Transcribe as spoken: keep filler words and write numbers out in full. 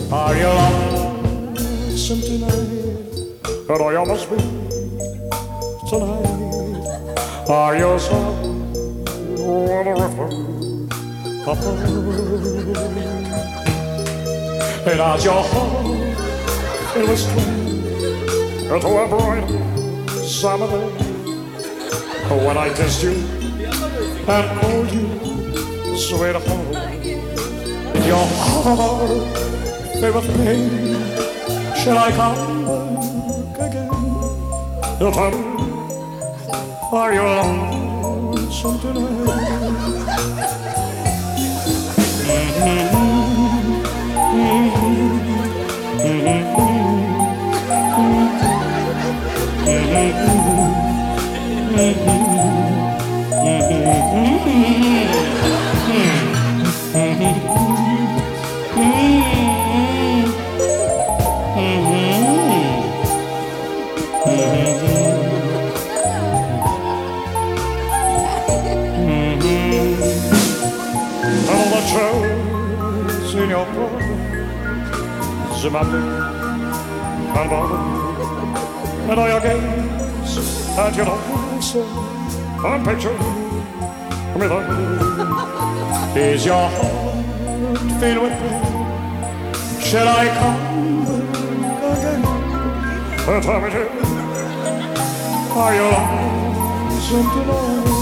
Are you lonesome tonight? And I must be tonight. Are you sorry on the river above? And as your heart it was straight into a bright summer day when I kissed you and called you sweet home. Your heart filled with pain. Shall I come back again? You tell me, are you lonesome tonight? Mm-hmm. All the troubles in your blood, Zimbabwe and Bobby, and all your games at your eyes, I'm picturing me there. Is your heart filled with pain? Shall I come back again? Tell me, dear, are you lonesome tonight?